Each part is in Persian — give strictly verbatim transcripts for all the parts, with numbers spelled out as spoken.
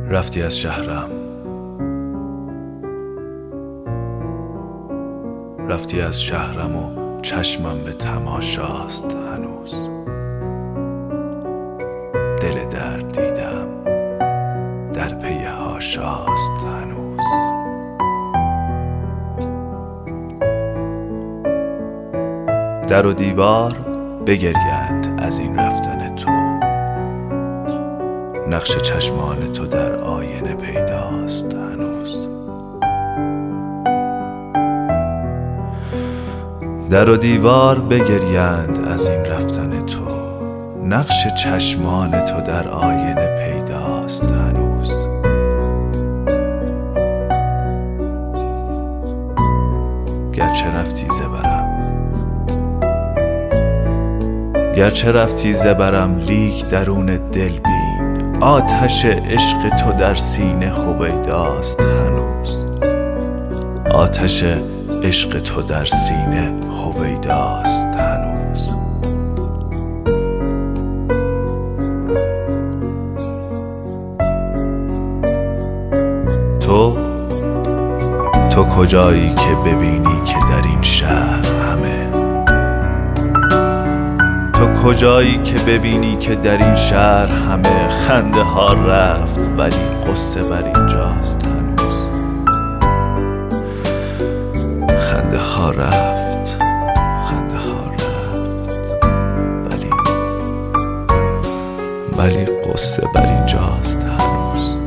رفتی از شهرم، رفتی از شهرم و چشمم به تماشاست هنوز. دل درد دیدم در پی هاشاست هنوز. در و دیوار بگریند از این رفتن تو، نقش چشمان تو در آینه پیداست هنوز. در و دیوار بگریند از این رفتن تو، نقش چشمان تو در آینه پیداست هنوز. گرچه رفتی زبرم، گرچه رفتی زبرم لیک درون دل بین، آتش عشق تو در سینه هویداست هنوز. آتش عشق تو در سینه هویداست هنوز. تو تو کجایی که ببینی که در این شهر همه، تو کجایی که ببینی که در این شهر همه خنده ها رفت ولی قصه بر اینجاست هنوز. خنده ها رفت، خنده ها رفت ولی ولی قصه بر اینجاست هنوز.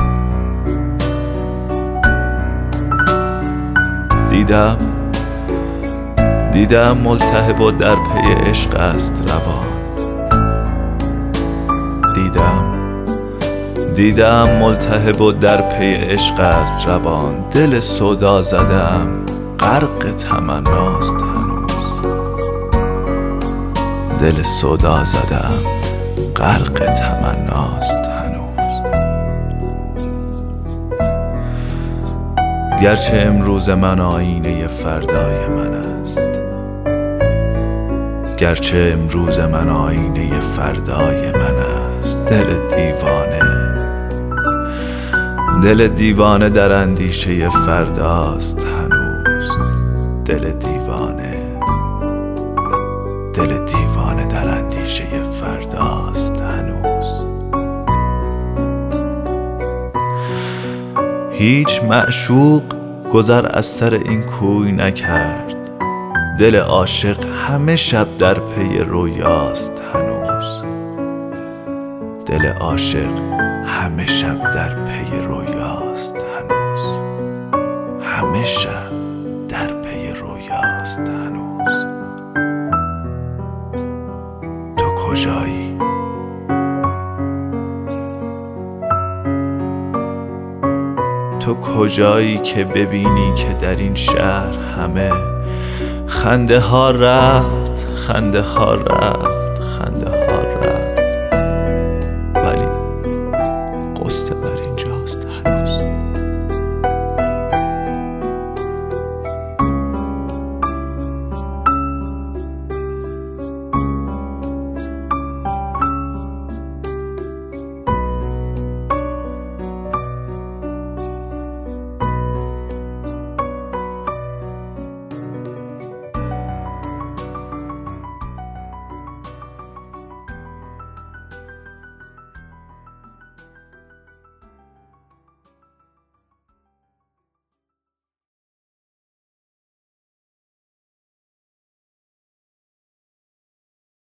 دیدم دیدم ملتهب و در پی عشق است روان. دیدم دیدم ملتهب و در پی عشق است روان. دل سودا زدم غرق تمناست هنوز. دل سودا زدم غرق تمناست هنوز. گرچه امروز من آینه فردای من است، گرچه امروز من آینه فردای من است. دل دیوانه دل دیوانه در اندیشه فرداست هنوز. دل دیوانه دل دیوانه در اندیشه فرداست هنوز. هیچ معشوق گذر از سر این کوی نکرد. دل عاشق همه شب در پی رویاست هنوز. دل عاشق همه شب در پی رویاست هنوز. همه شب در پی رویاست هنوز. تو کجایی؟ تو کجایی که ببینی که در این شهر همه خنده ها رفت، خنده ها رفت، خنده ها